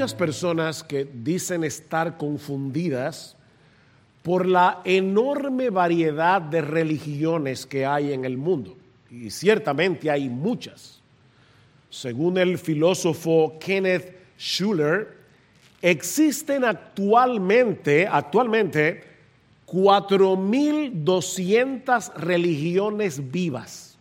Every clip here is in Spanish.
muchas personas que dicen estar confundidas por la enorme variedad de religiones que hay en el mundo. Y ciertamente hay muchas. Según el filósofo Kenneth Schuller, existen actualmente 4.200 religiones vivas,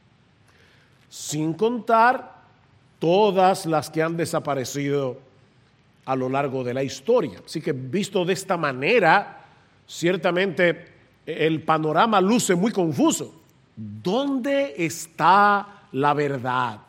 sin contar todas las que han desaparecido a lo largo de la historia. Así que visto de esta manera, ciertamente el panorama luce muy confuso. ¿Dónde está la verdad?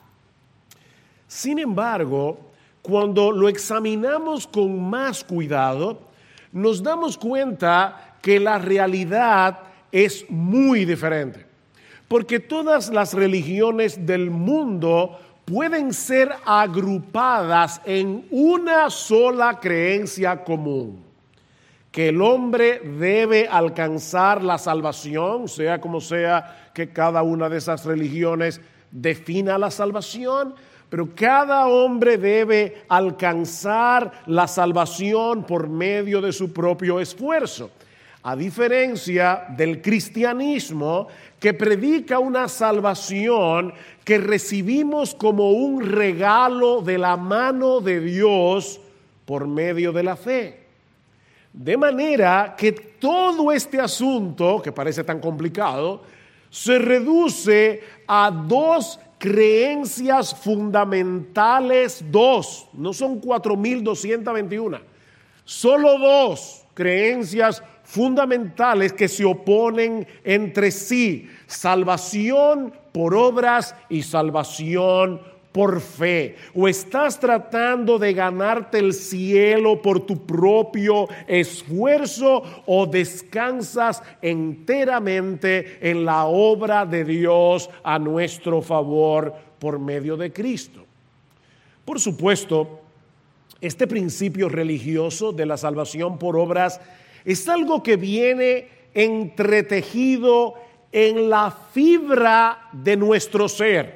Sin embargo, cuando lo examinamos con más cuidado, nos damos cuenta que la realidad es muy diferente. Porque todas las religiones del mundo pueden ser agrupadas en una sola creencia común: que el hombre debe alcanzar la salvación, sea como sea que cada una de esas religiones defina la salvación, pero cada hombre debe alcanzar la salvación por medio de su propio esfuerzo. A diferencia del cristianismo, que predica una salvación que recibimos como un regalo de la mano de Dios por medio de la fe. De manera que todo este asunto, que parece tan complicado, se reduce a dos creencias fundamentales, no son 4.221, solo dos creencias fundamentales que se oponen entre sí: salvación por obras y salvación por fe. O estás tratando de ganarte el cielo por tu propio esfuerzo, o descansas enteramente en la obra de Dios a nuestro favor por medio de Cristo. Por supuesto, este principio religioso de la salvación por obras es algo que viene entretejido en la fibra de nuestro ser.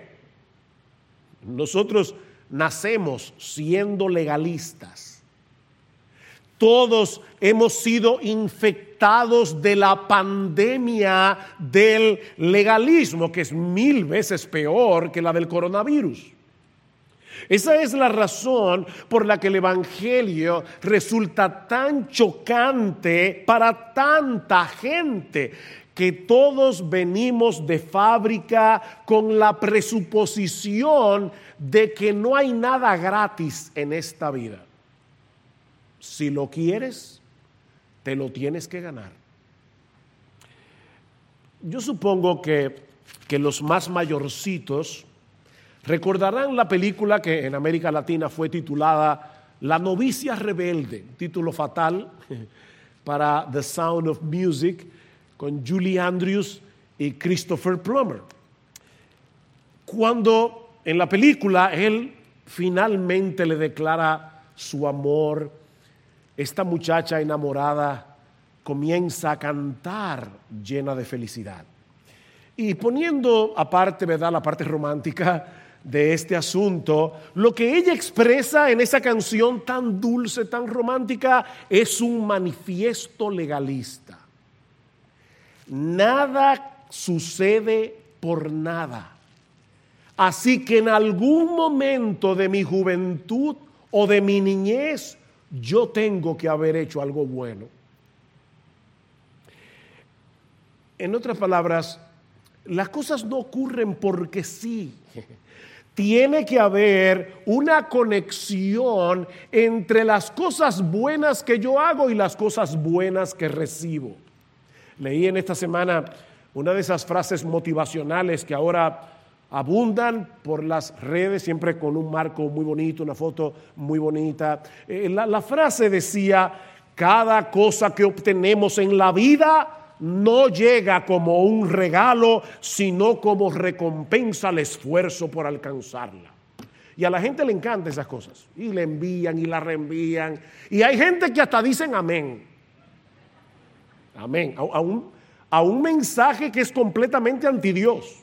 Nosotros nacemos siendo legalistas. Todos hemos sido infectados de la pandemia del legalismo, que es 1000 veces peor que la del coronavirus. Esa es la razón por la que el Evangelio resulta tan chocante para tanta gente, que todos venimos de fábrica con la presuposición de que no hay nada gratis en esta vida. Si lo quieres, te lo tienes que ganar. Yo supongo que los más mayorcitos recordarán la película que en América Latina fue titulada La novicia rebelde, título fatal para The Sound of Music, con Julie Andrews y Christopher Plummer. Cuando en la película él finalmente le declara su amor, esta muchacha enamorada comienza a cantar llena de felicidad. Y poniendo aparte, ¿verdad?, la parte romántica de este asunto, lo que ella expresa en esa canción tan dulce, tan romántica, es un manifiesto legalista. Nada sucede por nada. Así que en algún momento de mi juventud o de mi niñez, yo tengo que haber hecho algo bueno. En otras palabras, las cosas no ocurren porque sí. Tiene que haber una conexión entre las cosas buenas que yo hago y las cosas buenas que recibo. Leí en esta semana una de esas frases motivacionales que ahora abundan por las redes, siempre con un marco muy bonito, una foto muy bonita. La frase decía: cada cosa que obtenemos en la vida no llega como un regalo, sino como recompensa al esfuerzo por alcanzarla. Y a la gente le encantan esas cosas, y le envían y la reenvían, y hay gente que hasta dicen amén. Amén. A un mensaje que es completamente anti Dios.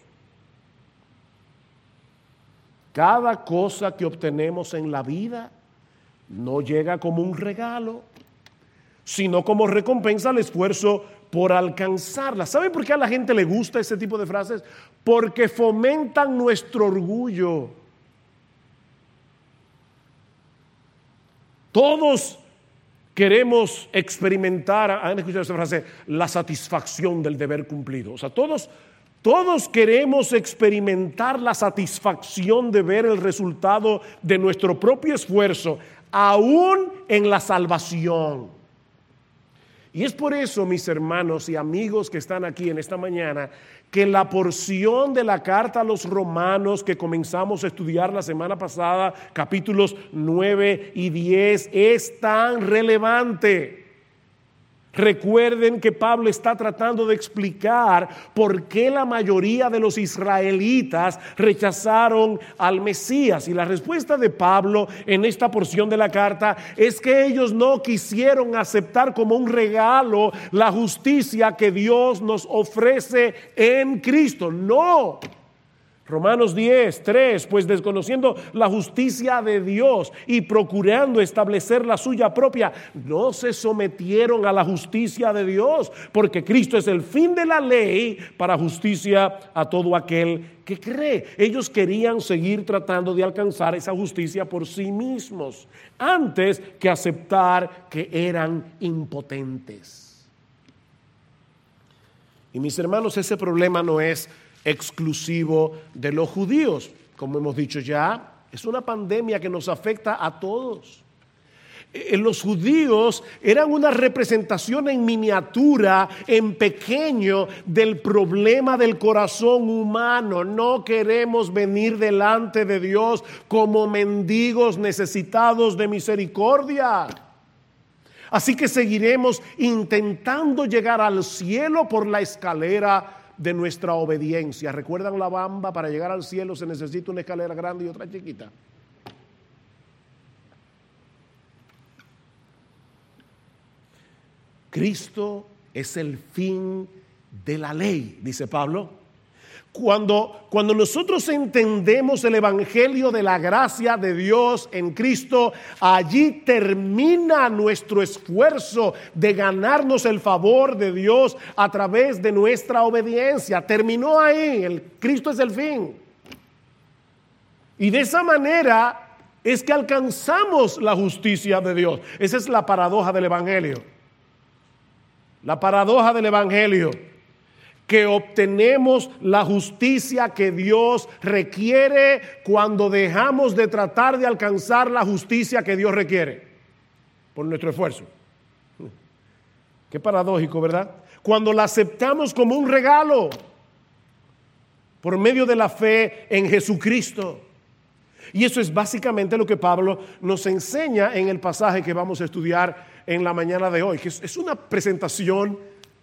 Cada cosa que obtenemos en la vida no llega como un regalo, sino como recompensa al esfuerzo por alcanzarla. ¿Saben por qué a la gente le gusta ese tipo de frases? Porque fomentan nuestro orgullo. Todos queremos experimentar, ¿han escuchado esa frase? La satisfacción del deber cumplido. O sea, todos queremos experimentar la satisfacción de ver el resultado de nuestro propio esfuerzo, aún en la salvación. Y es por eso, mis hermanos y amigos que están aquí en esta mañana, que la porción de la carta a los romanos que comenzamos a estudiar la semana pasada, capítulos 9 y 10, es tan relevante. Recuerden que Pablo está tratando de explicar por qué la mayoría de los israelitas rechazaron al Mesías. Y la respuesta de Pablo en esta porción de la carta es que ellos no quisieron aceptar como un regalo la justicia que Dios nos ofrece en Cristo. No. Romanos 10:3, pues desconociendo la justicia de Dios y procurando establecer la suya propia, no se sometieron a la justicia de Dios, porque Cristo es el fin de la ley para justicia a todo aquel que cree. Ellos querían seguir tratando de alcanzar esa justicia por sí mismos, antes que aceptar que eran impotentes. Y mis hermanos, ese problema no es exclusivo de los judíos. Como hemos dicho ya, es una pandemia que nos afecta a todos. Los judíos eran una representación en miniatura, en pequeño, del problema del corazón humano. No queremos venir delante de Dios como mendigos necesitados de misericordia. Así que seguiremos intentando llegar al cielo por la escalera de nuestra obediencia. ¿Recuerdan la bamba? Para llegar al cielo se necesita una escalera grande y otra chiquita. Cristo es el fin de la ley, dice Pablo. Cuando nosotros entendemos el evangelio de la gracia de Dios en Cristo, allí termina nuestro esfuerzo de ganarnos el favor de Dios a través de nuestra obediencia. Terminó ahí, Cristo es el fin. Y de esa manera es que alcanzamos la justicia de Dios. Esa es la paradoja del evangelio. La paradoja del evangelio, que obtenemos la justicia que Dios requiere cuando dejamos de tratar de alcanzar la justicia que Dios requiere por nuestro esfuerzo. Qué paradójico, ¿verdad? Cuando la aceptamos como un regalo por medio de la fe en Jesucristo. Y eso es básicamente lo que Pablo nos enseña en el pasaje que vamos a estudiar en la mañana de hoy, que es una presentación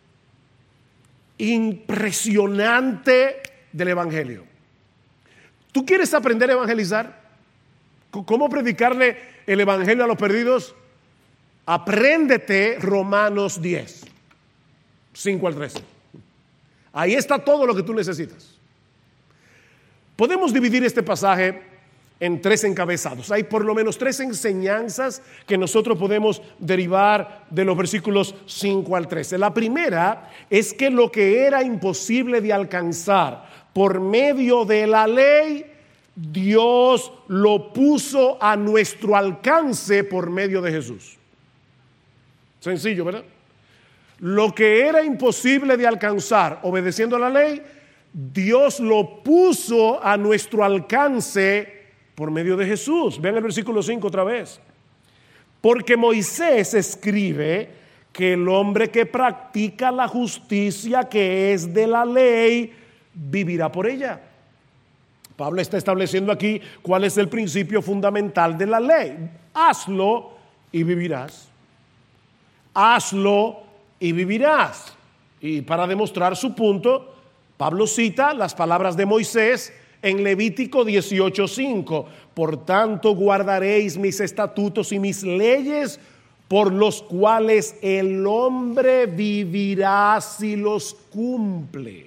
impresionante del evangelio. ¿Tú quieres aprender a evangelizar? ¿Cómo predicarle el evangelio a los perdidos? Apréndete Romanos 10, 5 al 13. Ahí está todo lo que tú necesitas. Podemos dividir este pasaje en 3 encabezados. Hay por lo menos 3 enseñanzas que nosotros podemos derivar de los versículos 5 al 13. La primera es que lo que era imposible de alcanzar por medio de la ley, Dios lo puso a nuestro alcance por medio de Jesús. Sencillo, ¿verdad? Lo que era imposible de alcanzar obedeciendo a la ley, Dios lo puso a nuestro alcance por medio de Jesús. Vean el versículo 5 otra vez. Porque Moisés escribe que el hombre que practica la justicia que es de la ley, vivirá por ella. Pablo está estableciendo aquí cuál es el principio fundamental de la ley. Hazlo y vivirás. Hazlo y vivirás. Y para demostrar su punto, Pablo cita las palabras de Moisés en Levítico 18:5. Por tanto guardaréis mis estatutos y mis leyes, por los cuales el hombre vivirá si los cumple.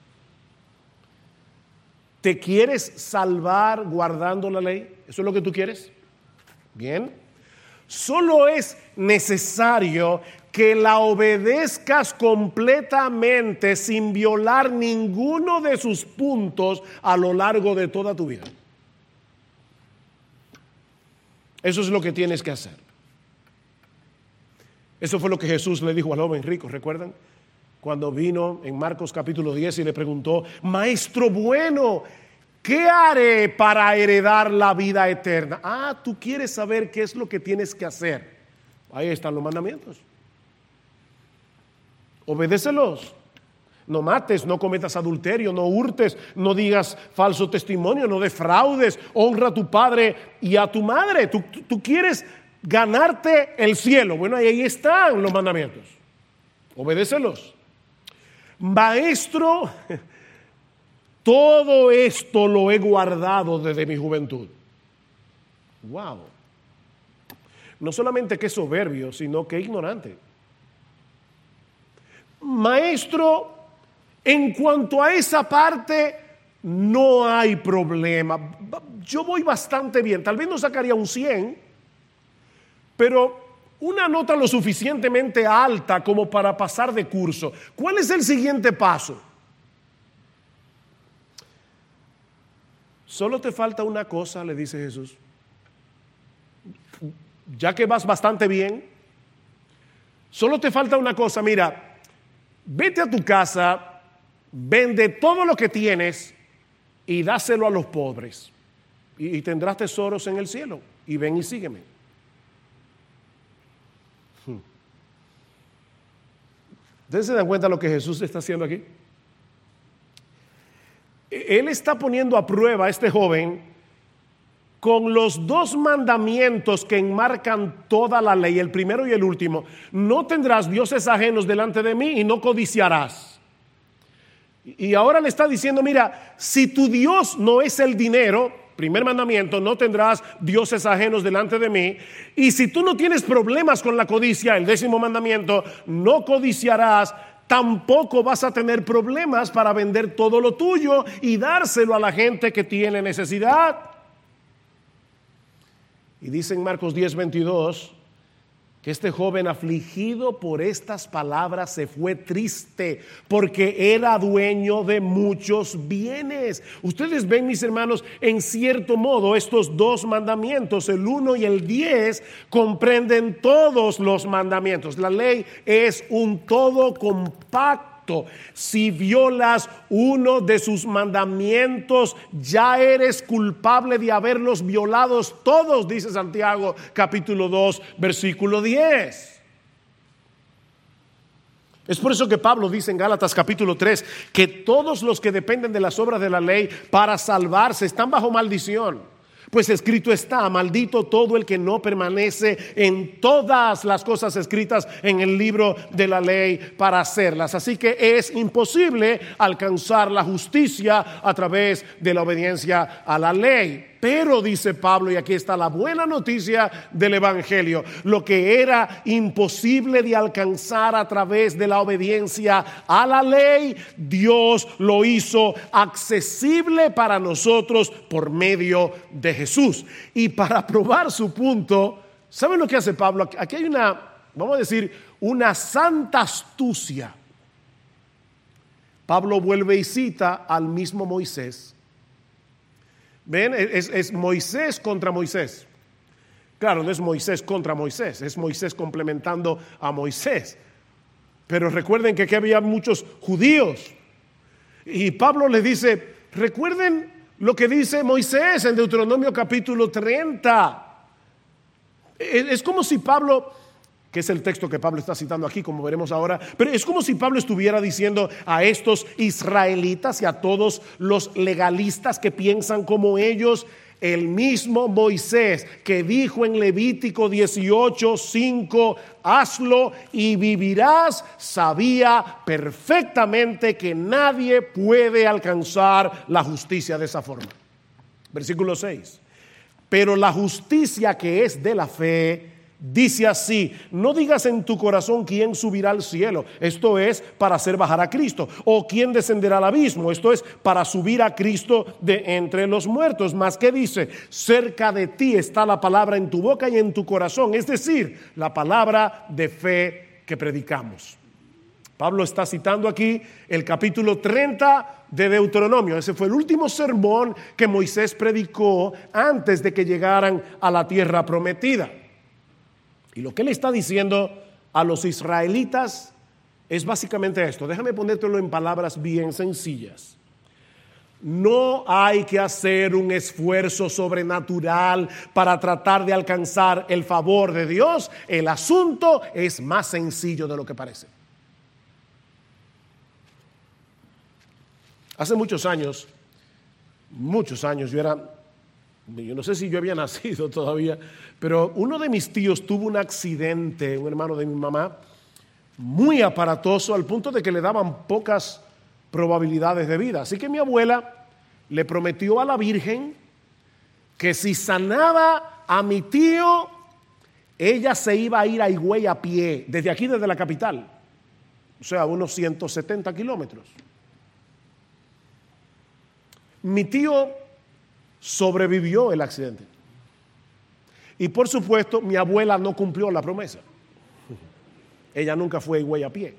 ¿Te quieres salvar guardando la ley? ¿Eso es lo que tú quieres? Bien. Solo es necesario que la obedezcas completamente sin violar ninguno de sus puntos a lo largo de toda tu vida. Eso es lo que tienes que hacer. Eso fue lo que Jesús le dijo al joven rico, ¿recuerdan? Cuando vino en Marcos capítulo 10 y le preguntó: Maestro bueno, ¿qué haré para heredar la vida eterna? Ah, tú quieres saber qué es lo que tienes que hacer. Ahí están los mandamientos. Obedécelos. No mates, no cometas adulterio, no hurtes, no digas falso testimonio, no defraudes, honra a tu padre y a tu madre. Tú quieres ganarte el cielo. Bueno, ahí están los mandamientos. Obedécelos. Maestro, todo esto lo he guardado desde mi juventud. Wow. No solamente que es soberbio, sino que ignorante. Maestro, en cuanto a esa parte, no hay problema. Yo voy bastante bien. Tal vez no sacaría un 100, pero una nota lo suficientemente alta como para pasar de curso. ¿Cuál es el siguiente paso? Solo te falta una cosa, le dice Jesús. Ya que vas bastante bien, solo te falta una cosa. Mira, vete a tu casa, vende todo lo que tienes y dáselo a los pobres. Y tendrás tesoros en el cielo. Y ven y sígueme. ¿Ustedes se dan cuenta de lo que Jesús está haciendo aquí? Él está poniendo a prueba a este joven con los dos mandamientos que enmarcan toda la ley, el primero y el último. No tendrás dioses ajenos delante de mí y no codiciarás. Y ahora le está diciendo: mira, si tu Dios no es el dinero, primer mandamiento, no tendrás dioses ajenos delante de mí. Y si tú no tienes problemas con la codicia, el 10º mandamiento, no codiciarás, tampoco vas a tener problemas para vender todo lo tuyo y dárselo a la gente que tiene necesidad. Y dice en Marcos 10:22 que este joven, afligido por estas palabras, se fue triste porque era dueño de muchos bienes. Ustedes ven, mis hermanos, en cierto modo estos dos mandamientos, el 1 y el 10, comprenden todos los mandamientos. La ley es un todo compacto. Si violas uno de sus mandamientos, ya eres culpable de haberlos violados todos, dice Santiago capítulo 2 versículo 10. Es por eso que Pablo dice en Gálatas capítulo 3 que todos los que dependen de las obras de la ley para salvarse están bajo maldición. Pues escrito está: maldito todo el que no permanece en todas las cosas escritas en el libro de la ley para hacerlas. Así que es imposible alcanzar la justicia a través de la obediencia a la ley. Pero dice Pablo, y aquí está la buena noticia del Evangelio, lo que era imposible de alcanzar a través de la obediencia a la ley, Dios lo hizo accesible para nosotros por medio de Jesús. Y para probar su punto, ¿saben lo que hace Pablo? Aquí hay una, vamos a decir, una santa astucia. Pablo vuelve y cita al mismo Moisés. ¿Ven? Es Moisés contra Moisés. Claro, no es Moisés contra Moisés, es Moisés complementando a Moisés. Pero recuerden que aquí había muchos judíos. Y Pablo les dice: recuerden lo que dice Moisés en Deuteronomio capítulo 30. Es como si Pablo, que es el texto que Pablo está citando aquí, como veremos ahora, pero es como si Pablo estuviera diciendo a estos israelitas y a todos los legalistas que piensan como ellos: el mismo Moisés que dijo en Levítico 18:5, hazlo y vivirás, sabía perfectamente que nadie puede alcanzar la justicia de esa forma. Versículo 6. Pero la justicia que es de la fe Dice así: no digas en tu corazón quién subirá al cielo, esto es para hacer bajar a Cristo, o quién descenderá al abismo, esto es para subir a Cristo de entre los muertos. Mas ¿qué dice? Cerca de ti está la palabra en tu boca y en tu corazón, es decir, la palabra de fe que predicamos. Pablo está citando aquí el capítulo 30 de Deuteronomio. Ese fue el último sermón que Moisés predicó antes de que llegaran a la tierra prometida. Y lo que él está diciendo a los israelitas es básicamente esto. Déjame ponértelo en palabras bien sencillas. No hay que hacer un esfuerzo sobrenatural para tratar de alcanzar el favor de Dios. El asunto es más sencillo de lo que parece. Hace muchos años, yo no sé si yo había nacido todavía, pero uno de mis tíos tuvo un accidente, un hermano de mi mamá, muy aparatoso al punto de que le daban pocas probabilidades de vida. Así que mi abuela le prometió a la Virgen que si sanaba a mi tío, ella se iba a ir a Higüey a pie, desde aquí, desde la capital, o sea, unos 170 kilómetros. Mi tío sobrevivió el accidente. Y por supuesto, mi abuela no cumplió la promesa. Ella nunca fue a Higüey a pie.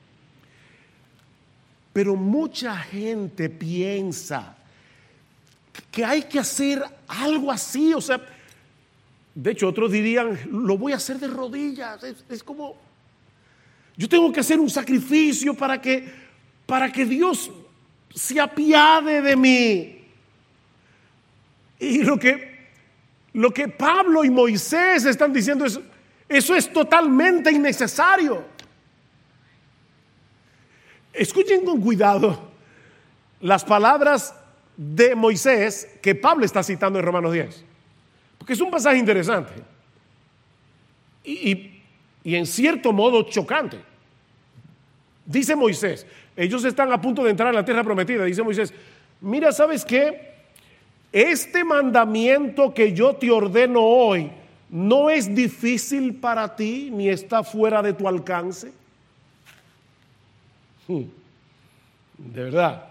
Pero mucha gente piensa que hay que hacer algo así. O sea, de hecho, otros dirían, lo voy a hacer de rodillas. Es como, yo tengo que hacer un sacrificio para que Dios se apiade de mí. Y lo que Pablo y Moisés están diciendo es, eso es totalmente innecesario. Escuchen con cuidado las palabras de Moisés que Pablo está citando en Romanos 10, porque es un pasaje interesante y en cierto modo chocante. Dice Moisés, ellos están a punto de entrar en la tierra prometida. Dice Moisés, mira, ¿sabes qué? Este mandamiento que yo te ordeno hoy no es difícil para ti ni está fuera de tu alcance. De verdad.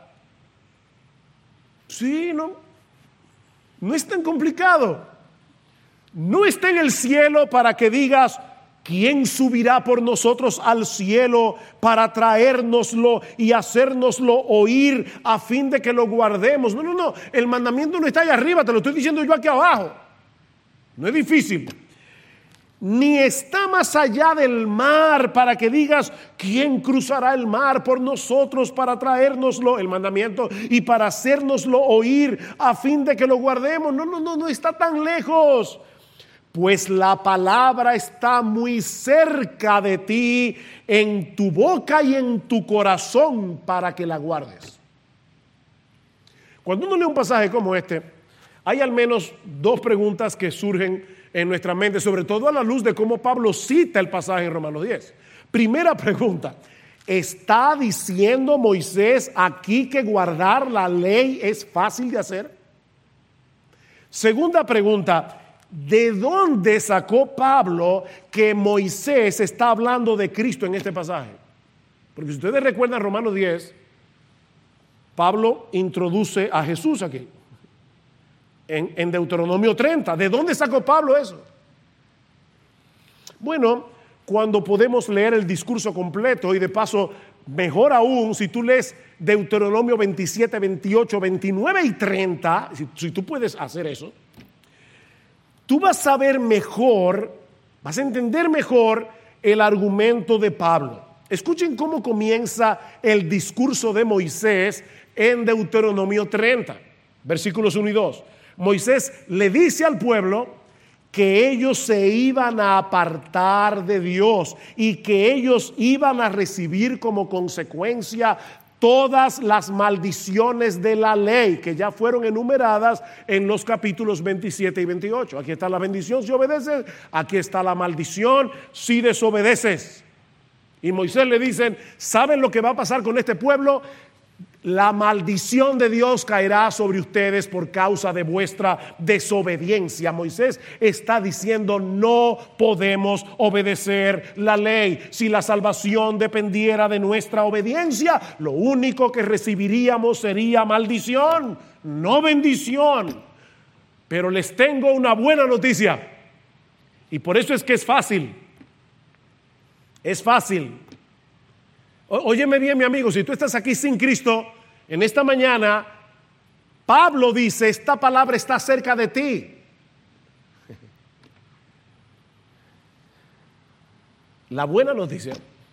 Sí, no es tan complicado. No está en el cielo para que digas, ¿quién subirá por nosotros al cielo para traérnoslo y hacérnoslo oír a fin de que lo guardemos? No. El mandamiento no está ahí arriba, te lo estoy diciendo yo aquí abajo. No es difícil. Ni está más allá del mar para que digas, ¿quién cruzará el mar por nosotros para traérnoslo, el mandamiento, y para hacérnoslo oír a fin de que lo guardemos? No está tan lejos. Pues la palabra está muy cerca de ti, en tu boca y en tu corazón, para que la guardes. Cuando uno lee un pasaje como este, hay al menos dos preguntas que surgen en nuestra mente, sobre todo a la luz de cómo Pablo cita el pasaje en Romanos 10. Primera pregunta, ¿está diciendo Moisés aquí que guardar la ley es fácil de hacer? Segunda pregunta, ¿de dónde sacó Pablo que Moisés está hablando de Cristo en este pasaje? Porque si ustedes recuerdan Romanos 10, Pablo introduce a Jesús aquí. En Deuteronomio 30. ¿De dónde sacó Pablo eso? Bueno, cuando podemos leer el discurso completo, y de paso, mejor aún, si tú lees Deuteronomio 27, 28, 29 y 30, si tú puedes hacer eso, tú vas a ver mejor, vas a entender mejor el argumento de Pablo. Escuchen cómo comienza el discurso de Moisés en Deuteronomio 30, versículos 1 y 2. Moisés le dice al pueblo que ellos se iban a apartar de Dios y que ellos iban a recibir como consecuencia todas las maldiciones de la ley que ya fueron enumeradas en los capítulos 27 y 28. Aquí está la bendición si obedeces, aquí está la maldición si desobedeces. Y Moisés le dice, ¿saben lo que va a pasar con este pueblo? la maldición de Dios caerá sobre ustedes por causa de vuestra desobediencia. Moisés está diciendo: no podemos obedecer la ley. Si la salvación dependiera de nuestra obediencia, lo único que recibiríamos sería maldición, no bendición. Pero les tengo una buena noticia, y por eso es que es fácil. Es fácil. Óyeme bien, mi amigo, si tú estás aquí sin Cristo, en esta mañana, Pablo dice: esta palabra está cerca de ti. La buena noticia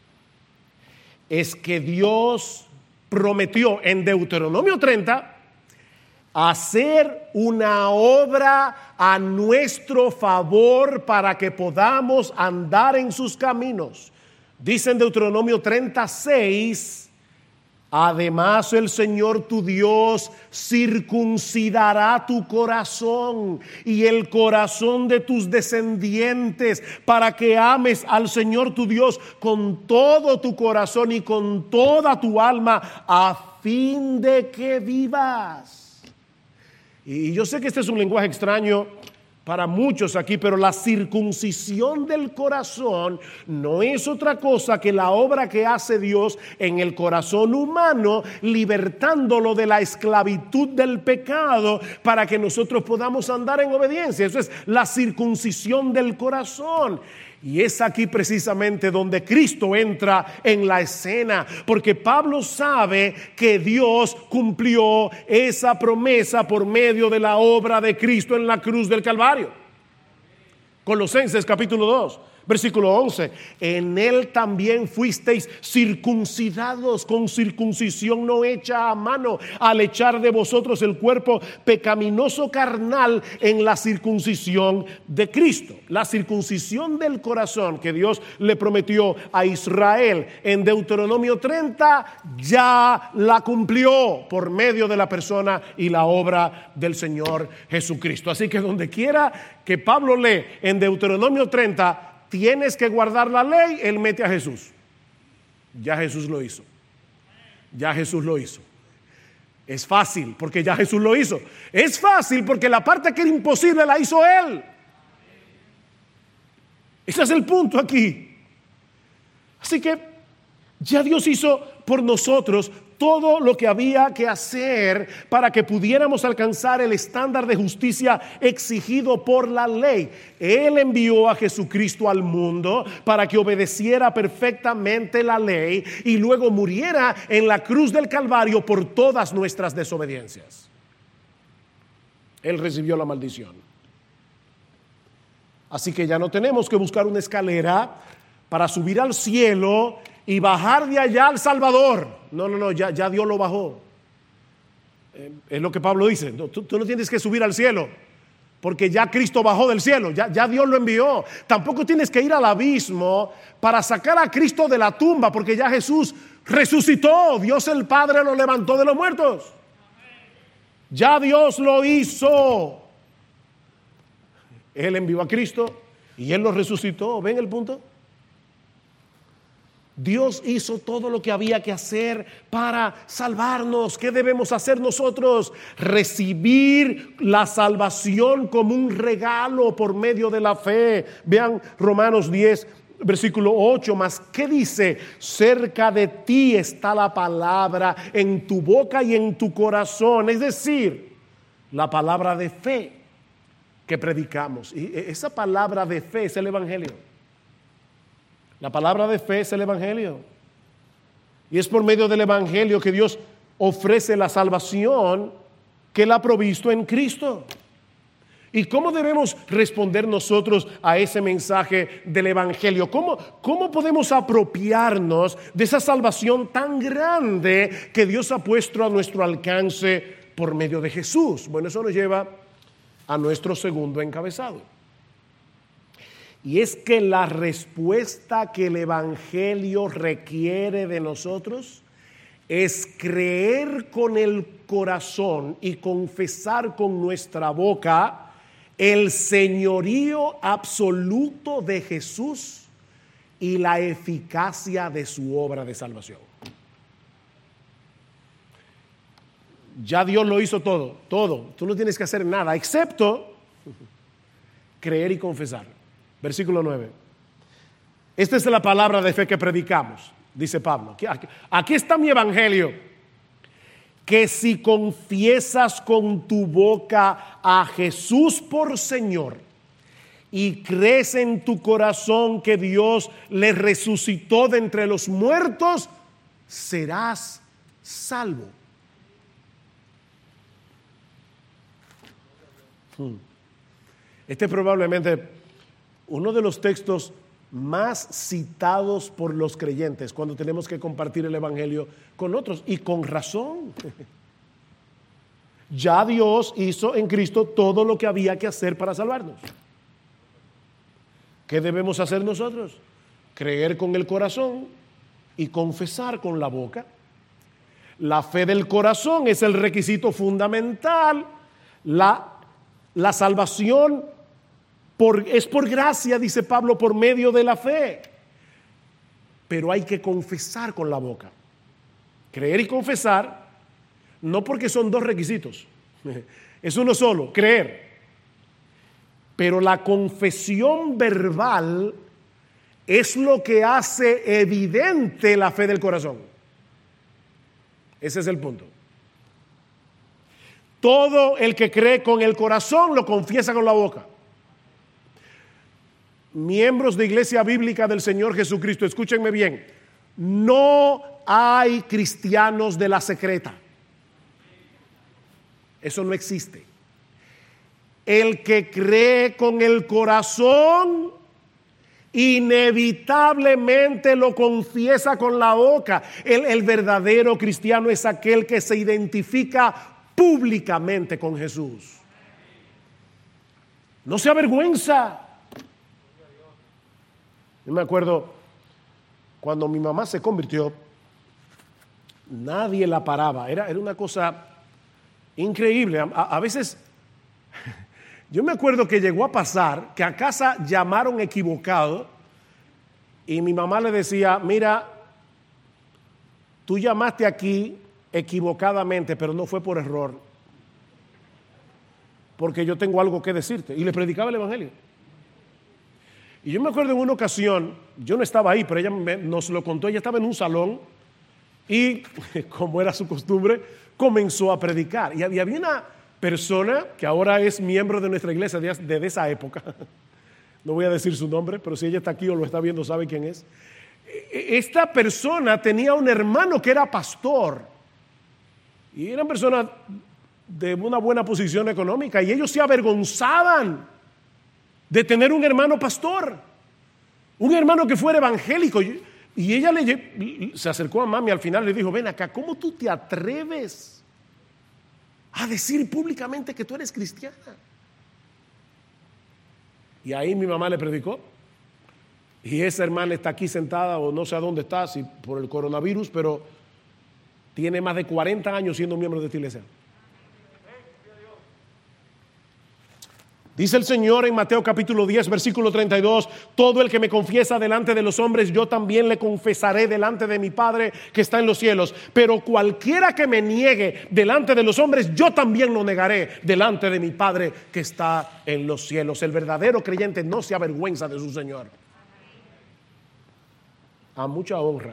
es que Dios prometió en Deuteronomio 30 hacer una obra a nuestro favor para que podamos andar en sus caminos. Dice en Deuteronomio 36: además el Señor tu Dios circuncidará tu corazón y el corazón de tus descendientes, para que ames al Señor tu Dios con todo tu corazón y con toda tu alma, a fin de que vivas. Y yo sé que este es un lenguaje extraño para muchos aquí, pero la circuncisión del corazón no es otra cosa que la obra que hace Dios en el corazón humano, libertándolo de la esclavitud del pecado para que nosotros podamos andar en obediencia. Eso es la circuncisión del corazón. Y es aquí precisamente donde Cristo entra en la escena, porque Pablo sabe que Dios cumplió esa promesa por medio de la obra de Cristo en la cruz del Calvario. Colosenses capítulo 2, versículo 11: en él también fuisteis circuncidados con circuncisión no hecha a mano, al echar de vosotros el cuerpo pecaminoso carnal en la circuncisión de Cristo. La circuncisión del corazón que Dios le prometió a Israel en Deuteronomio 30 ya la cumplió por medio de la persona y la obra del Señor Jesucristo. Así que donde quiera que Pablo lee en Deuteronomio 30, tienes que guardar la ley, él mete a Jesús. Ya Jesús lo hizo. Ya Jesús lo hizo. Es fácil porque ya Jesús lo hizo. Es fácil porque la parte que era imposible la hizo él. Ese es el punto aquí. Así que ya Dios hizo por nosotros todo lo que había que hacer para que pudiéramos alcanzar el estándar de justicia exigido por la ley. Él envió a Jesucristo al mundo para que obedeciera perfectamente la ley y luego muriera en la cruz del Calvario por todas nuestras desobediencias. Él recibió la maldición. Así que ya no tenemos que buscar una escalera para subir al cielo y bajar de allá al Salvador. No, ya Dios lo bajó. Es lo que Pablo dice. Tú no tienes que subir al cielo, porque ya Cristo bajó del cielo, ya Dios lo envió. Tampoco tienes que ir al abismo para sacar a Cristo de la tumba, porque ya Jesús resucitó. Dios el Padre lo levantó de los muertos. Ya Dios lo hizo. Él envió a Cristo y Él lo resucitó. ¿Ven el punto? Dios hizo todo lo que había que hacer para salvarnos. ¿Qué debemos hacer nosotros? Recibir la salvación como un regalo por medio de la fe. Vean Romanos 10, versículo 8 más. ¿Qué dice? Cerca de ti está la palabra, en tu boca y en tu corazón. Es decir, la palabra de fe que predicamos. Y esa palabra de fe es el Evangelio. La palabra de fe es el Evangelio. Y es por medio del Evangelio que Dios ofrece la salvación que Él ha provisto en Cristo. ¿Y cómo debemos responder nosotros a ese mensaje del Evangelio? ¿Cómo podemos apropiarnos de esa salvación tan grande que Dios ha puesto a nuestro alcance por medio de Jesús? Bueno, eso nos lleva a nuestro segundo encabezado. Y es que la respuesta que el Evangelio requiere de nosotros es creer con el corazón y confesar con nuestra boca el señorío absoluto de Jesús y la eficacia de su obra de salvación. Ya Dios lo hizo todo. Tú no tienes que hacer nada, excepto creer y confesar. Versículo 9. Esta es la palabra de fe que predicamos, dice Pablo. Aquí está mi evangelio. Que si confiesas con tu boca a Jesús por Señor y crees en tu corazón que Dios le resucitó de entre los muertos, serás salvo. Este es probablemente uno de los textos más citados por los creyentes cuando tenemos que compartir el evangelio con otros, y con razón. Ya Dios hizo en Cristo todo lo que había que hacer para salvarnos. ¿Qué debemos hacer nosotros? Creer con el corazón y confesar con la boca. La fe del corazón es el requisito fundamental. La salvación es por gracia, dice Pablo, por medio de la fe. Pero hay que confesar con la boca. Creer y confesar, no porque son dos requisitos. Es uno solo, creer. Pero la confesión verbal es lo que hace evidente la fe del corazón. Ese es el punto. Todo el que cree con el corazón lo confiesa con la boca. Miembros de Iglesia Bíblica del Señor Jesucristo, escúchenme bien. No hay cristianos de la secreta. Eso no existe. El que cree con el corazón inevitablemente lo confiesa con la boca. El verdadero cristiano es aquel que se identifica públicamente con Jesús. No se avergüenza. Yo me acuerdo cuando mi mamá se convirtió, nadie la paraba. Era una cosa increíble. A veces, yo me acuerdo que llegó a pasar que a casa llamaron equivocado y mi mamá le decía, mira, tú llamaste aquí equivocadamente, pero no fue por error, porque yo tengo algo que decirte. Y le predicaba el evangelio. Y yo me acuerdo en una ocasión, yo no estaba ahí, pero ella nos lo contó. Ella estaba en un salón y, como era su costumbre, comenzó a predicar. Y había una persona que ahora es miembro de nuestra iglesia desde esa época. No voy a decir su nombre, pero si ella está aquí o lo está viendo, sabe quién es. Esta persona tenía un hermano que era pastor. Y eran personas de una buena posición económica. Y ellos se avergonzaban de tener un hermano pastor, un hermano que fuera evangélico. Y ella se acercó a mami al final y le dijo, ven acá, ¿cómo tú te atreves a decir públicamente que tú eres cristiana? Y ahí mi mamá le predicó. Y esa hermana está aquí sentada, o no sé a dónde está, si por el coronavirus, pero tiene más de 40 años siendo miembro de esta iglesia. Dice el Señor en Mateo capítulo 10, versículo 32, todo el que me confiesa delante de los hombres, yo también le confesaré delante de mi Padre que está en los cielos. Pero cualquiera que me niegue delante de los hombres, yo también lo negaré delante de mi Padre que está en los cielos. El verdadero creyente no se avergüenza de su Señor. A mucha honra.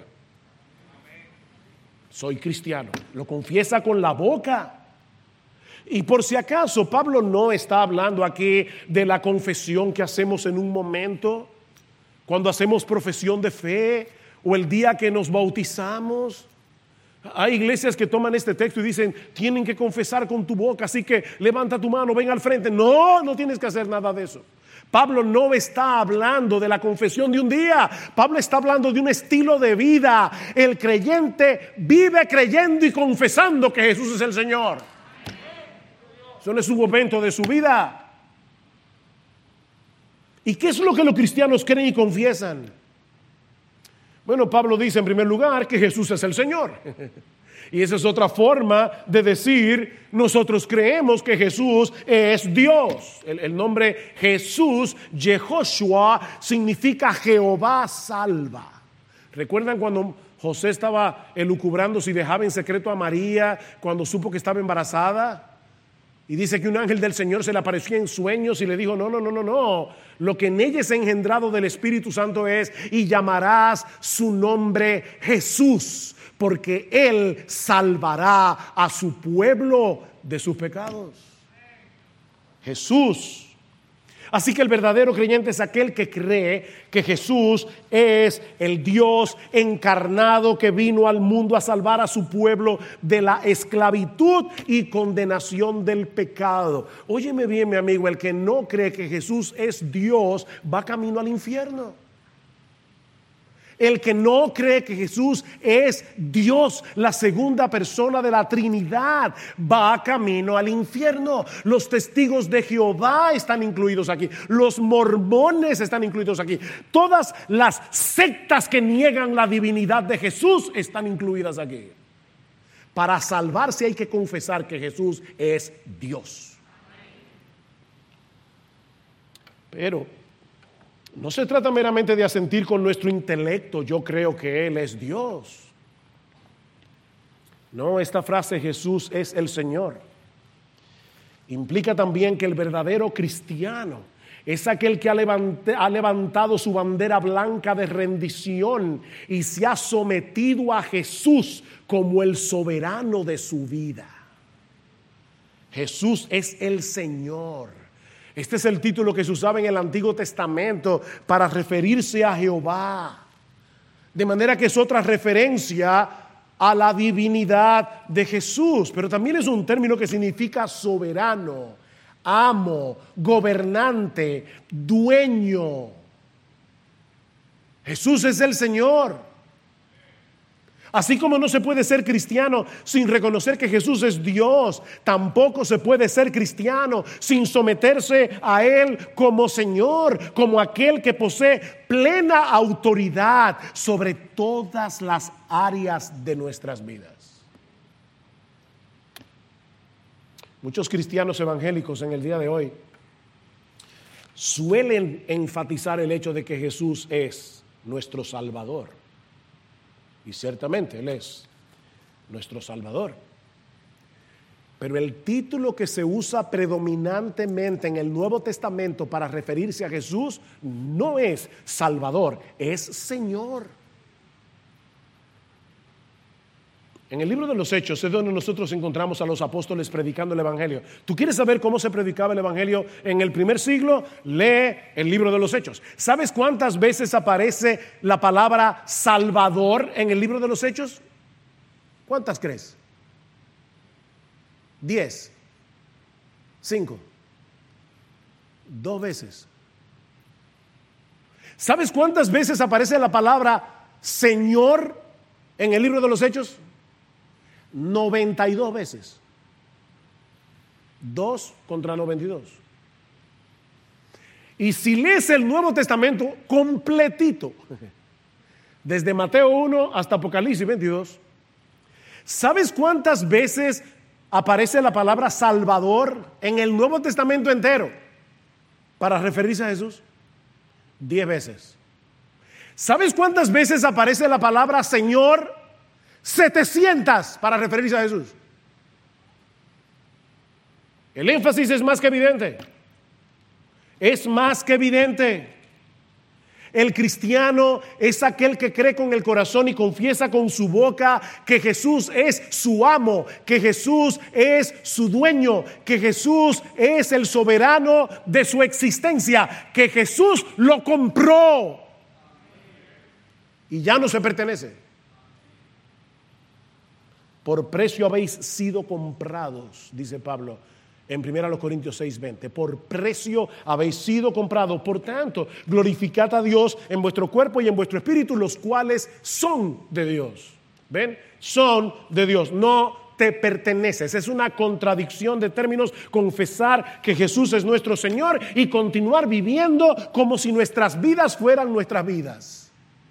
Soy cristiano. Lo confiesa con la boca. Y por si acaso, Pablo no está hablando aquí de la confesión que hacemos en un momento, cuando hacemos profesión de fe o el día que nos bautizamos. Hay iglesias que toman este texto y dicen, tienen que confesar con tu boca, así que levanta tu mano, ven al frente. No tienes que hacer nada de eso. Pablo no está hablando de la confesión de un día. Pablo está hablando de un estilo de vida. El creyente vive creyendo y confesando que Jesús es el Señor. Eso no es un momento de su vida. ¿Y qué es lo que los cristianos creen y confiesan? Bueno, Pablo dice en primer lugar que Jesús es el Señor. Y esa es otra forma de decir, nosotros creemos que Jesús es Dios. El nombre Jesús, Yehoshua, significa Jehová salva. ¿Recuerdan cuando José estaba elucubrando si dejaba en secreto a María cuando supo que estaba embarazada. Y dice que un ángel del Señor se le apareció en sueños y le dijo, no. Lo que en ella es engendrado del Espíritu Santo es, y llamarás su nombre Jesús, porque Él salvará a su pueblo de sus pecados. Jesús. Así que el verdadero creyente es aquel que cree que Jesús es el Dios encarnado que vino al mundo a salvar a su pueblo de la esclavitud y condenación del pecado. Óyeme bien, mi amigo, el que no cree que Jesús es Dios va camino al infierno. El que no cree que Jesús es Dios, la segunda persona de la Trinidad, va camino al infierno. Los testigos de Jehová están incluidos aquí. Los mormones están incluidos aquí. Todas las sectas que niegan la divinidad de Jesús están incluidas aquí. Para salvarse hay que confesar que Jesús es Dios. Pero no se trata meramente de asentir con nuestro intelecto, yo creo que Él es Dios. No, esta frase Jesús es el Señor implica también que el verdadero cristiano es aquel que ha levantado su bandera blanca de rendición y se ha sometido a Jesús como el soberano de su vida. Jesús es el Señor. Este es el título que se usaba en el Antiguo Testamento para referirse a Jehová. De manera que es otra referencia a la divinidad de Jesús. Pero también es un término que significa soberano, amo, gobernante, dueño. Jesús es el Señor. Así como no se puede ser cristiano sin reconocer que Jesús es Dios, tampoco se puede ser cristiano sin someterse a Él como Señor, como aquel que posee plena autoridad sobre todas las áreas de nuestras vidas. Muchos cristianos evangélicos en el día de hoy suelen enfatizar el hecho de que Jesús es nuestro Salvador. Y ciertamente Él es nuestro Salvador. Pero el título que se usa predominantemente en el Nuevo Testamento para referirse a Jesús no es Salvador, es Señor. En el libro de los Hechos es donde nosotros encontramos a los apóstoles predicando el Evangelio. ¿Tú quieres saber cómo se predicaba el Evangelio en el primer siglo? Lee el libro de los Hechos. ¿Sabes cuántas veces aparece la palabra Salvador en el libro de los Hechos? ¿Cuántas crees? 10, 5, 2 veces. ¿Sabes cuántas veces aparece la palabra Señor en el libro de los Hechos? 92 veces. 2 contra 92. Y si lees el Nuevo Testamento completito, desde Mateo 1 hasta Apocalipsis 22, ¿sabes cuántas veces aparece la palabra Salvador en el Nuevo Testamento entero para referirse a Jesús? 10 veces. ¿Sabes cuántas veces aparece la palabra Señor? 700 para referirse a Jesús. El énfasis es más que evidente. Es más que evidente. El cristiano es aquel que cree con el corazón y confiesa con su boca que Jesús es su amo, que Jesús es su dueño, que Jesús es el soberano de su existencia, que Jesús lo compró y ya no se pertenece. Por precio habéis sido comprados, dice Pablo en 1 Corintios 6:20. Por precio habéis sido comprados. Por tanto, glorificad a Dios en vuestro cuerpo y en vuestro espíritu, los cuales son de Dios. ¿Ven? Son de Dios. No te perteneces. Es una contradicción de términos confesar que Jesús es nuestro Señor y continuar viviendo como si nuestras vidas fueran nuestras vidas.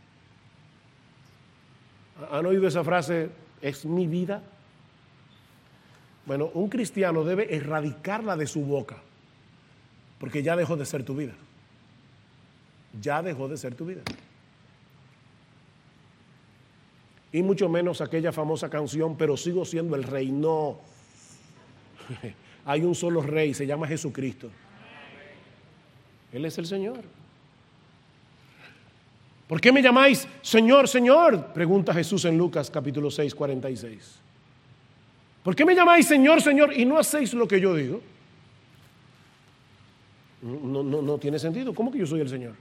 ¿Han oído esa frase? ¿Es mi vida? Bueno, un cristiano debe erradicarla de su boca, porque ya dejó de ser tu vida. Ya dejó de ser tu vida. y mucho menos aquella famosa canción, pero sigo siendo el rey. No, hay un solo rey, se llama Jesucristo. Él es el Señor. ¿Por qué me llamáis Señor, Señor?, pregunta Jesús en Lucas capítulo 6, 46. ¿Por qué me llamáis Señor, Señor y no hacéis lo que yo digo? No tiene sentido. ¿Cómo que yo soy el Señor?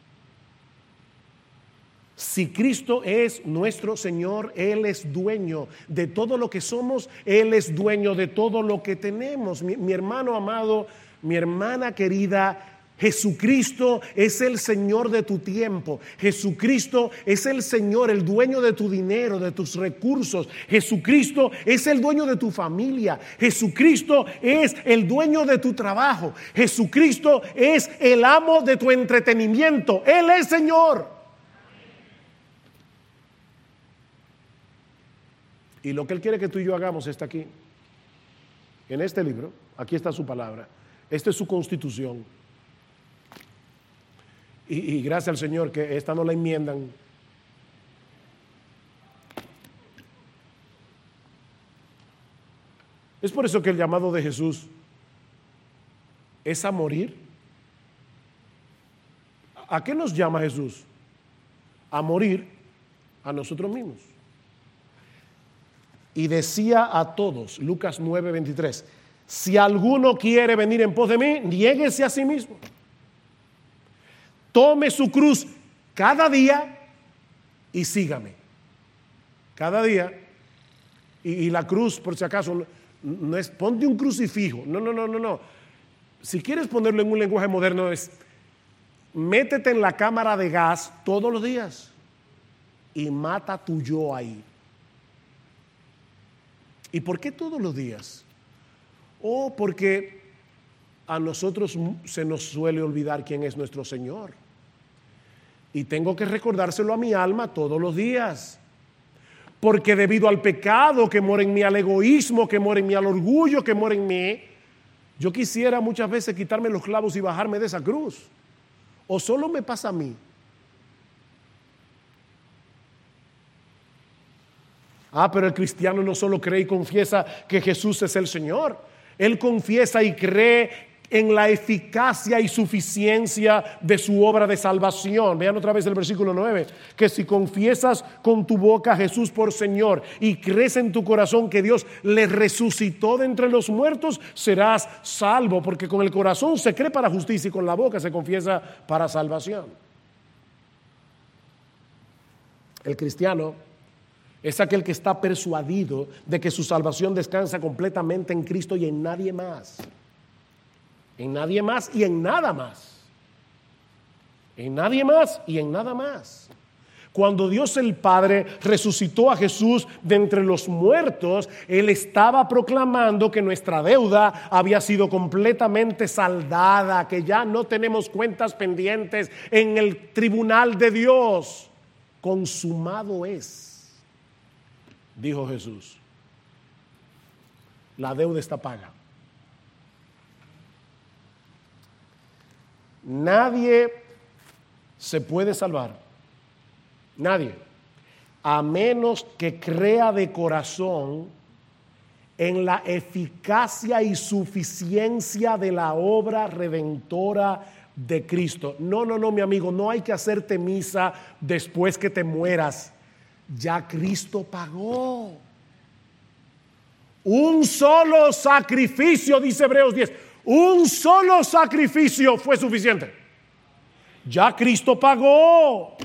Si Cristo es nuestro Señor, Él es dueño de todo lo que somos, Él es dueño de todo lo que tenemos. Mi hermano amado, mi hermana querida, Jesucristo es el Señor de tu tiempo. Jesucristo es el Señor, el dueño de tu dinero, de tus recursos. Jesucristo es el dueño de tu familia. Jesucristo es el dueño de tu trabajo. Jesucristo es el amo de tu entretenimiento. Él es Señor. Y lo que Él quiere que tú y yo hagamos está aquí, en este libro. Aquí está su palabra. Esta es su constitución. Y gracias al Señor que esta no la enmiendan. Es por eso que el llamado de Jesús es a morir. ¿A qué nos llama Jesús? A morir a nosotros mismos. Y decía a todos, Lucas 9, 23, si alguno quiere venir en pos de mí, niéguese a sí mismo. Tome su cruz cada día y sígame. Cada día. Y la cruz, por si acaso, no es ponte un crucifijo. No. Si quieres ponerlo en un lenguaje moderno, es métete en la cámara de gas todos los días y mata tu yo ahí. ¿Y por qué todos los días? Porque a nosotros se nos suele olvidar quién es nuestro Señor. Y tengo que recordárselo a mi alma todos los días. Porque debido al pecado que mora en mí, al egoísmo que mora en mí, al orgullo que mora en mí, yo quisiera muchas veces quitarme los clavos y bajarme de esa cruz. ¿O solo me pasa a mí? Pero el cristiano no solo cree y confiesa que Jesús es el Señor. Él confiesa y cree en la eficacia y suficiencia de su obra de salvación. Vean otra vez el versículo 9, que si confiesas con tu boca a Jesús por Señor y crees en tu corazón que Dios le resucitó de entre los muertos, serás salvo, porque con el corazón se cree para justicia y con la boca se confiesa para salvación. El cristiano es aquel que está persuadido de que su salvación descansa completamente en Cristo y en nadie más. En nadie más y en nada más. En nadie más y en nada más. Cuando Dios el Padre resucitó a Jesús de entre los muertos, Él estaba proclamando que nuestra deuda había sido completamente saldada, que ya no tenemos cuentas pendientes en el tribunal de Dios. Consumado es, dijo Jesús. La deuda está paga. Nadie se puede salvar, nadie, a menos que crea de corazón en la eficacia y suficiencia de la obra redentora de Cristo. No, mi amigo, no hay que hacerte misa después que te mueras. Ya Cristo pagó. Un solo sacrificio, dice Hebreos 10. Un solo sacrificio fue suficiente. Ya Cristo pagó.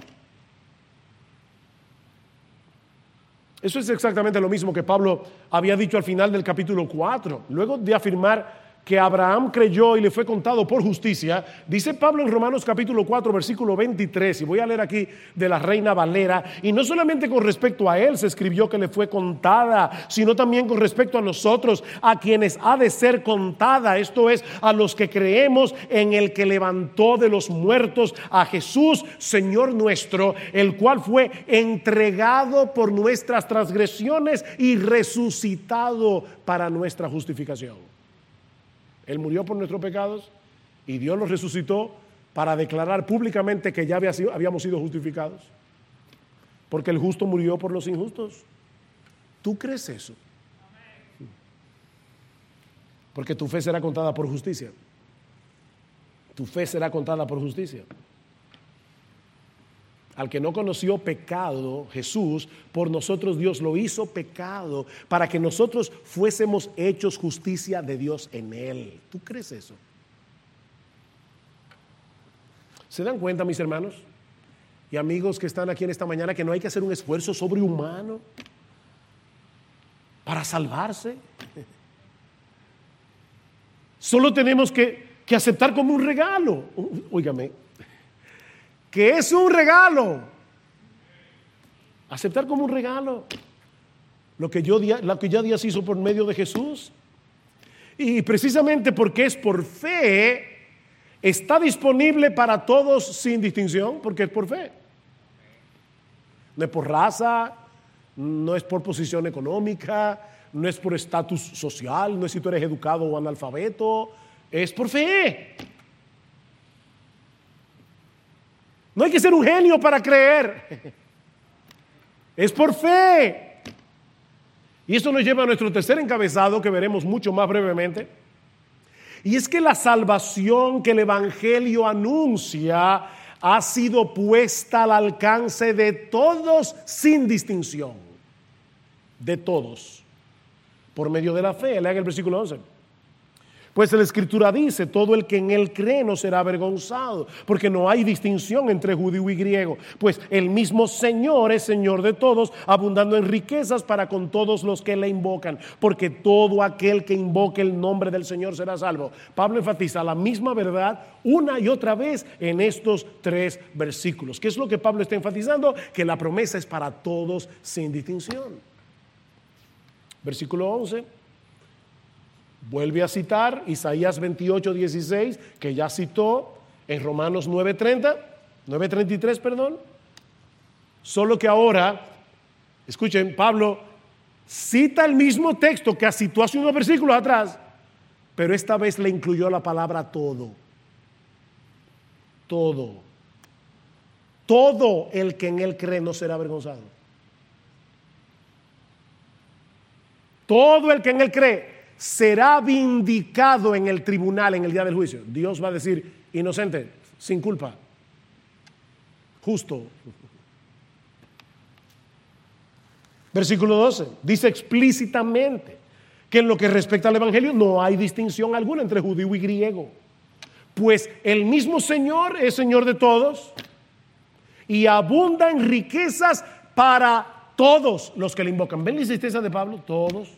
Eso es exactamente lo mismo que Pablo había dicho al final del capítulo 4. Luego de afirmar que Abraham creyó y le fue contado por justicia, dice Pablo en Romanos capítulo 4 versículo 23, y voy a leer aquí de la Reina Valera, y no solamente con respecto a él se escribió que le fue contada, sino también con respecto a nosotros, a quienes ha de ser contada, esto es, a los que creemos en el que levantó de los muertos a Jesús, Señor nuestro, el cual fue entregado por nuestras transgresiones y resucitado para nuestra justificación. Él murió por nuestros pecados y Dios los resucitó para declarar públicamente que ya habíamos sido justificados. porque el justo murió por los injustos. ¿Tú crees eso? Porque tu fe será contada por justicia. Tu fe será contada por justicia. Al que no conoció pecado, Jesús, por nosotros Dios lo hizo pecado para que nosotros fuésemos hechos justicia de Dios en Él. ¿Tú crees eso? ¿Se dan cuenta, mis hermanos y amigos que están aquí en esta mañana, que no hay que hacer un esfuerzo sobrehumano para salvarse? Solo tenemos que aceptar como un regalo. Óigame, que es un regalo. Aceptar como un regalo lo que ya Dios hizo por medio de Jesús. Y precisamente porque es por fe, está disponible para todos sin distinción, porque es por fe. No es por raza, no es por posición económica, no es por estatus social, no es si tú eres educado o analfabeto, es por fe. No hay que ser un genio para creer. Es por fe. Y esto nos lleva a nuestro tercer encabezado, que veremos mucho más brevemente. Y es que la salvación que el Evangelio anuncia ha sido puesta al alcance de todos sin distinción. De todos. Por medio de la fe. Lean el versículo 11. Pues la Escritura dice: todo el que en él cree no será avergonzado, porque no hay distinción entre judío y griego, pues el mismo Señor es Señor de todos, abundando en riquezas para con todos los que le invocan, porque todo aquel que invoque el nombre del Señor será salvo. Pablo enfatiza la misma verdad una y otra vez en estos 3 versículos. ¿Qué es lo que Pablo está enfatizando? Que la promesa es para todos sin distinción. Versículo 11. Vuelve a citar Isaías 28:16, que ya citó en Romanos 9:33, perdón. Solo que ahora, escuchen, Pablo cita el mismo texto que citó hace unos versículos atrás, pero esta vez le incluyó la palabra todo. Todo. Todo el que en él cree no será avergonzado. Todo el que en él cree será vindicado en el tribunal en el día del juicio. Dios va a decir: inocente, sin culpa, justo. Versículo 12 dice explícitamente que en lo que respecta al Evangelio no hay distinción alguna entre judío y griego, pues el mismo Señor es Señor de todos y abunda en riquezas para todos los que le invocan. ¿Ven la insistencia de Pablo? Todos.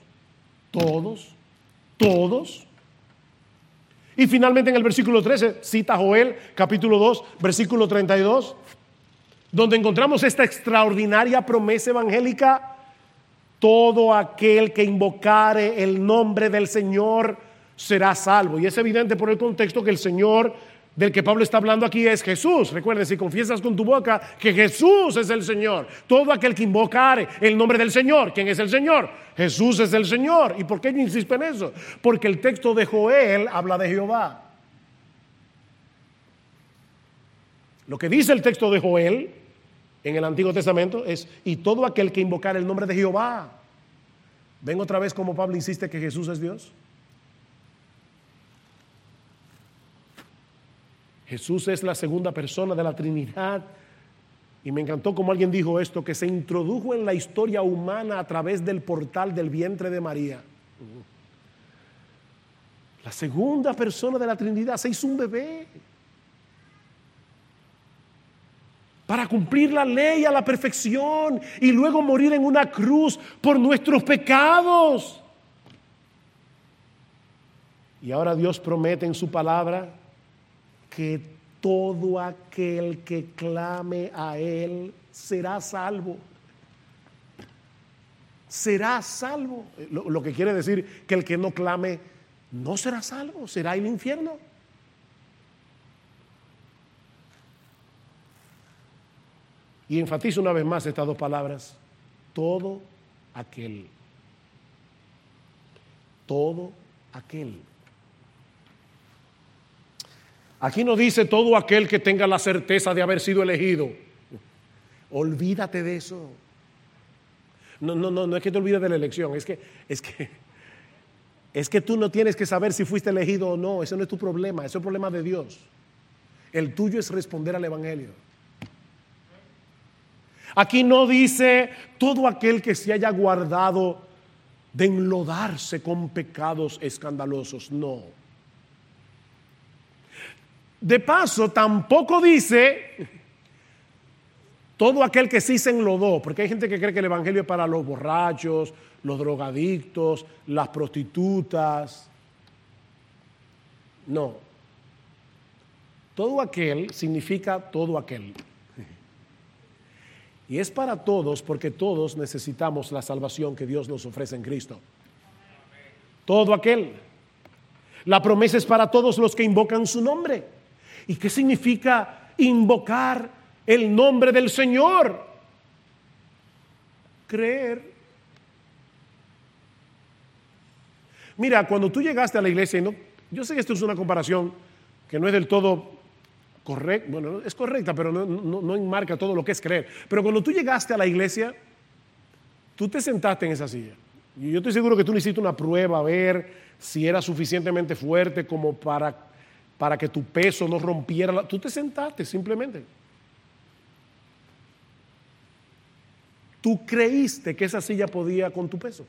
Y finalmente en el versículo 13 cita Joel capítulo 2 versículo 32, donde encontramos esta extraordinaria promesa evangélica: todo aquel que invocare el nombre del Señor será salvo. Y es evidente por el contexto que el Señor del que Pablo está hablando aquí es Jesús. Recuerden, si confiesas con tu boca que Jesús es el Señor, todo aquel que invocare el nombre del Señor. ¿Quién es el Señor? Jesús es el Señor. ¿Y por qué yo insisto en eso? Porque el texto de Joel habla de Jehová. Lo que dice el texto de Joel en el Antiguo Testamento es: y todo aquel que invocare el nombre de Jehová. ¿Ven otra vez cómo Pablo insiste que Jesús es Dios? Jesús es la segunda persona de la Trinidad. Y me encantó como alguien dijo esto, que se introdujo en la historia humana a través del portal del vientre de María. La segunda persona de la Trinidad se hizo un bebé para cumplir la ley a la perfección y luego morir en una cruz por nuestros pecados. Y ahora Dios promete en su palabra que todo aquel que clame a Él será salvo. Será salvo. Lo que quiere decir que el que no clame no será salvo, será el infierno. Y enfatizo una vez más estas 2 palabras: todo aquel. Todo aquel. Aquí no dice todo aquel que tenga la certeza de haber sido elegido. Olvídate de eso. No es que te olvides de la elección, es que tú no tienes que saber si fuiste elegido o no. Ese no es tu problema, ese es el problema de Dios. El tuyo es responder al Evangelio. Aquí no dice todo aquel que se haya guardado de enlodarse con pecados escandalosos, no. De paso, tampoco dice todo aquel que sí se enlodó, porque hay gente que cree que el Evangelio es para los borrachos, los drogadictos, las prostitutas. No. Todo aquel significa todo aquel. Y es para todos porque todos necesitamos la salvación que Dios nos ofrece en Cristo. Todo aquel. La promesa es para todos los que invocan su nombre. ¿Y qué significa invocar el nombre del Señor? Creer. Mira, cuando tú llegaste a la iglesia, yo sé que esto es una comparación que no es del todo correcta, bueno, es correcta, pero no enmarca todo lo que es creer. Pero cuando tú llegaste a la iglesia, tú te sentaste en esa silla. Y yo estoy seguro que tú hiciste una prueba a ver si era suficientemente fuerte como para que tu peso no rompiera. Tú te sentaste simplemente. Tú creíste que esa silla podía con tu peso.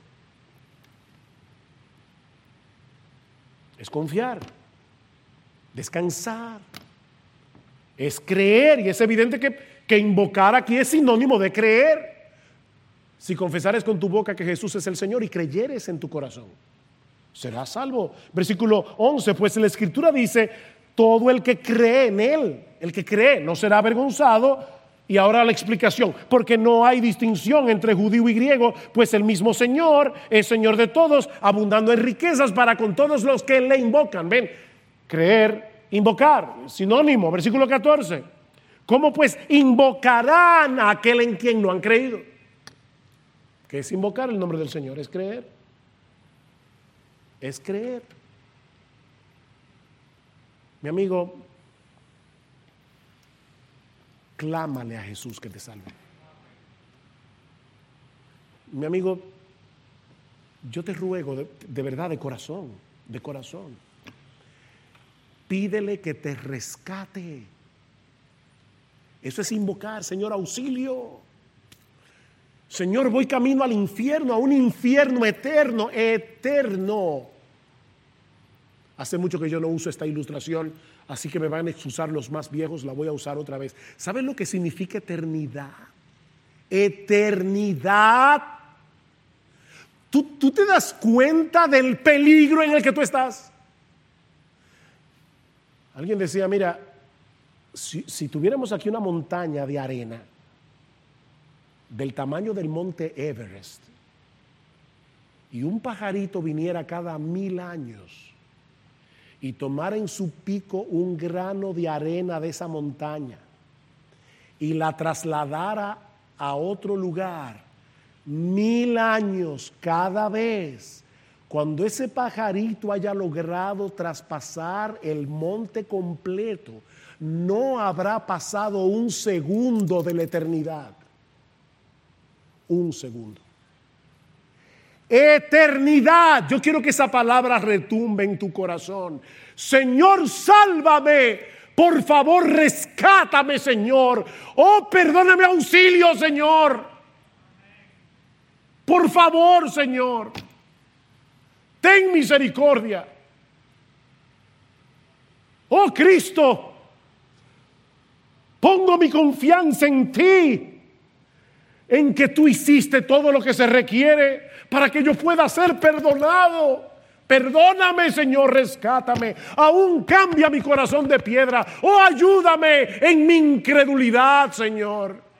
Es confiar, descansar, es creer, y es evidente que invocar aquí es sinónimo de creer. Si confesares con tu boca que Jesús es el Señor y creyeres en tu corazón, serás salvo. Versículo 11, pues la Escritura dice, todo el que cree en Él, el que cree no será avergonzado. Y ahora la explicación, porque no hay distinción entre judío y griego, pues el mismo Señor es Señor de todos, abundando en riquezas para con todos los que le invocan. Ven, creer, invocar, sinónimo, versículo 14. ¿Cómo pues invocarán a aquel en quien no han creído? ¿Qué es invocar el nombre del Señor? Es creer. Es creer. Mi amigo, clámale a Jesús que te salve. Mi amigo, yo te ruego de verdad, de corazón, pídele que te rescate. Eso es invocar, Señor, auxilio. Señor, voy camino al infierno, a un infierno eterno. Hace mucho que yo no uso esta ilustración, así que me van a excusar los más viejos, la voy a usar otra vez. ¿Sabes lo que significa eternidad? Eternidad. ¿Tú te das cuenta del peligro en el que tú estás? Alguien decía, mira, si tuviéramos aquí una montaña de arena del tamaño del monte Everest y un pajarito viniera cada 1000 años y tomara en su pico un grano de arena de esa montaña y la trasladara a otro lugar 1000 años cada vez, cuando ese pajarito haya logrado traspasar el monte completo, no habrá pasado un segundo de la eternidad. Un segundo. Eternidad. Yo quiero que esa palabra retumbe en tu corazón. Señor, sálvame. Por favor, rescátame, Señor. Oh, perdóname, auxilio, Señor. Por favor, Señor. Ten misericordia. Oh, Cristo, pongo mi confianza en ti, en que tú hiciste todo lo que se requiere para que yo pueda ser perdonado. Perdóname, Señor, rescátame. Aún cambia mi corazón de piedra. Oh, ayúdame en mi incredulidad, Señor.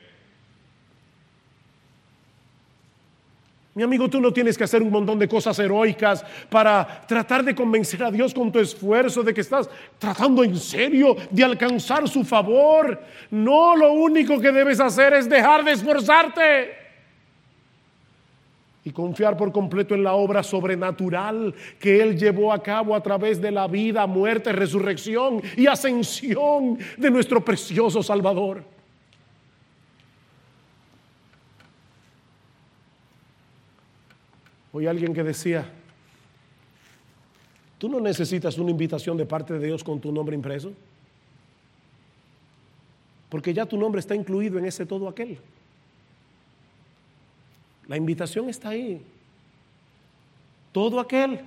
Mi amigo, tú no tienes que hacer un montón de cosas heroicas para tratar de convencer a Dios con tu esfuerzo de que estás tratando en serio de alcanzar su favor. No, lo único que debes hacer es dejar de esforzarte y confiar por completo en la obra sobrenatural que Él llevó a cabo a través de la vida, muerte, resurrección y ascensión de nuestro precioso Salvador. Oí a alguien que decía, tú no necesitas una invitación de parte de Dios con tu nombre impreso, porque ya tu nombre está incluido en ese todo aquel. La invitación está ahí. Todo aquel.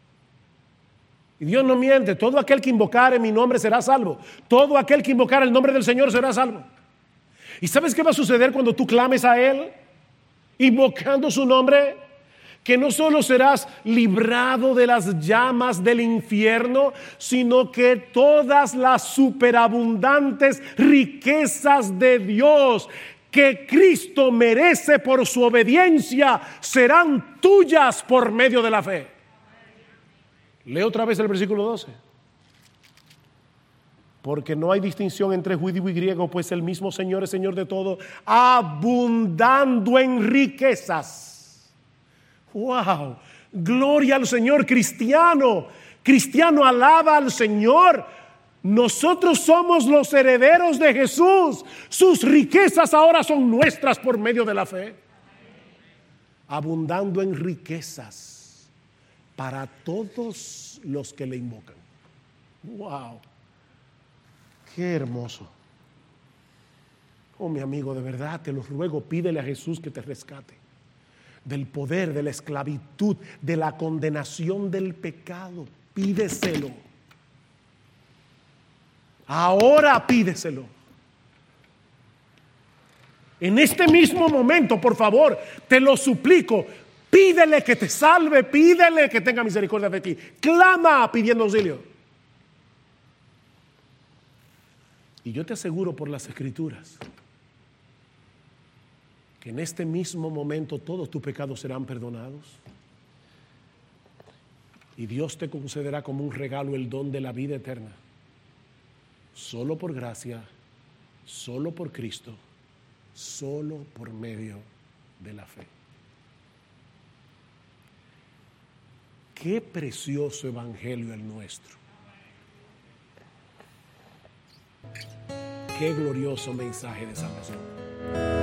Y Dios no miente, todo aquel que invocare mi nombre será salvo. Todo aquel que invocare el nombre del Señor será salvo. ¿Y sabes qué va a suceder cuando tú clames a Él, invocando su nombre? Que no solo serás librado de las llamas del infierno, sino que todas las superabundantes riquezas de Dios que Cristo merece por su obediencia serán tuyas por medio de la fe. Leo otra vez el versículo 12. Porque no hay distinción entre judío y griego, pues el mismo Señor es Señor de todo, abundando en riquezas. ¡Wow! Gloria al Señor. Cristiano, alaba al Señor. Nosotros somos los herederos de Jesús. Sus riquezas ahora son nuestras por medio de la fe. Abundando en riquezas para todos los que le invocan. ¡Wow! ¡Qué hermoso! Oh, mi amigo, de verdad te lo ruego, pídele a Jesús que te rescate del poder, de la esclavitud, de la condenación del pecado. Pídeselo. Ahora pídeselo. En este mismo momento, por favor, te lo suplico. Pídele que te salve, pídele que tenga misericordia de ti. Clama pidiendo auxilio. Y yo te aseguro por las Escrituras que en este mismo momento todos tus pecados serán perdonados y Dios te concederá como un regalo el don de la vida eterna, solo por gracia, solo por Cristo, solo por medio de la fe. Qué precioso evangelio el nuestro. Qué glorioso mensaje de salvación.